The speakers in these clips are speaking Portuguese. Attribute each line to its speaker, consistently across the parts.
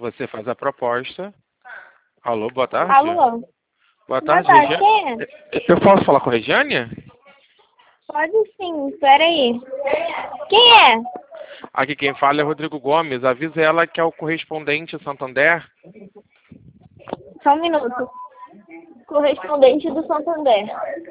Speaker 1: Você faz a proposta. Alô, boa tarde.
Speaker 2: Alô?
Speaker 1: Boa tarde,
Speaker 2: tarde,
Speaker 1: Regiane.
Speaker 2: quem é?
Speaker 1: Eu posso falar com a Regiane?
Speaker 2: Pode sim, peraí. Quem é?
Speaker 1: Aqui quem fala é Rodrigo Gomes. Avisa ela que é o correspondente Santander.
Speaker 2: Só um minuto. Correspondente do Santander.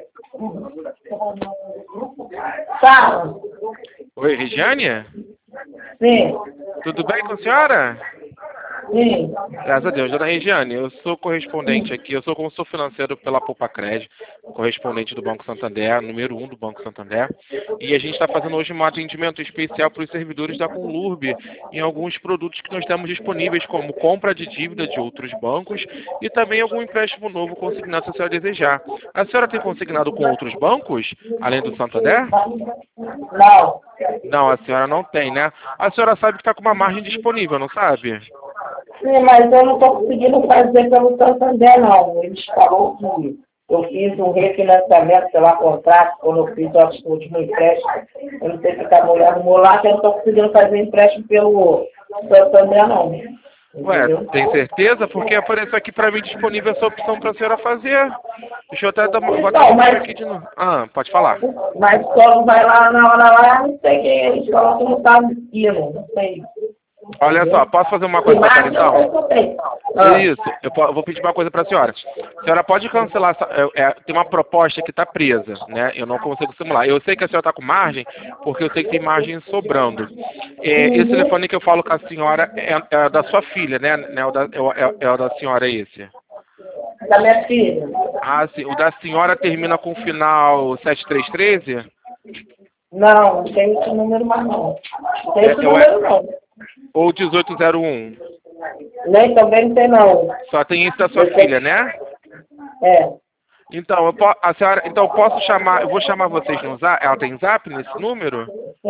Speaker 3: Fala.
Speaker 1: Oi, Regiane?
Speaker 3: Sim,
Speaker 1: Tudo bem com a senhora?
Speaker 3: sim.
Speaker 1: Graças a Deus. Dona Regiane, eu sou correspondente aqui, eu sou consultor financeiro pela Poupa Crédito, correspondente do Banco Santander, número 1 do Banco Santander. E a gente está fazendo hoje um atendimento especial para os servidores da Conlurb em alguns produtos que nós temos disponíveis, como compra de dívida de outros bancos e também algum empréstimo novo consignado se a senhora desejar. A senhora tem consignado com outros bancos, além do Santander?
Speaker 3: Não.
Speaker 1: Não, a senhora não tem, né? A senhora sabe que está com uma margem disponível, não sabe?
Speaker 3: Sim, mas eu não estou conseguindo fazer pelo Santander, não. Eles falaram que eu fiz um refinanciamento, sei lá, contrato, quando eu fiz o último empréstimo. Eu não sei se a mulher arrumou lá, que eu não estou conseguindo fazer empréstimo pelo Santander, não.
Speaker 1: Ué,
Speaker 3: Entendeu?
Speaker 1: tem certeza? Porque apareceu aqui para mim disponível essa opção para a senhora fazer. Deixa eu até dar uma... Vou até
Speaker 3: Então,
Speaker 1: mostrar
Speaker 3: mas,
Speaker 1: aqui de novo. Ah, pode falar.
Speaker 3: mas quando vai lá na hora lá, não sei quem eles falam que não está indo, não sei.
Speaker 1: Olha só, posso fazer uma coisa para a senhora então?
Speaker 3: Ah,
Speaker 1: Isso, eu vou pedir uma coisa para a senhora. A senhora pode cancelar, tem uma proposta que está presa, né? Eu não consigo simular. Eu sei que a senhora está com margem, porque eu sei que tem margem sobrando. Esse telefone que eu falo com a senhora é da sua filha, né? É o da senhora esse.
Speaker 3: da minha filha.
Speaker 1: Ah, sim. O da senhora termina com o final 7313?
Speaker 3: Não, não tem esse número mais não. Não tem esse
Speaker 1: Eu
Speaker 3: número não.
Speaker 1: Ou 1801?
Speaker 3: Nem também não tem não.
Speaker 1: Só tem esse da sua filha, né?
Speaker 3: É.
Speaker 1: Então, a senhora, então eu posso chamar, eu vou chamar vocês no Zap, ela tem Zap nesse número?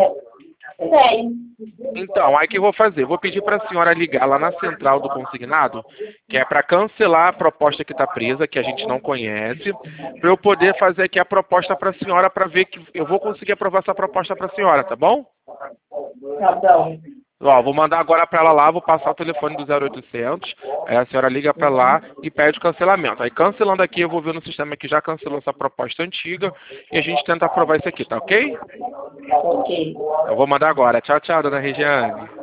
Speaker 2: Tem.
Speaker 1: Então, aí o que eu vou fazer? Vou pedir para a senhora ligar lá na central do consignado, que é para cancelar a proposta que está presa, que a gente não conhece, para eu poder fazer aqui a proposta para a senhora, para ver que eu vou conseguir aprovar essa proposta para a senhora, tá bom?
Speaker 3: Tá bom.
Speaker 1: Ó, vou mandar agora para ela lá, vou passar o telefone do 0800, aí a senhora liga para lá e pede o cancelamento. Aí cancelando aqui, eu vou ver no sistema que já cancelou essa proposta antiga e a gente tenta aprovar isso aqui, tá ok?
Speaker 3: Ok.
Speaker 1: Eu vou mandar agora. Tchau, tchau, dona Regiane.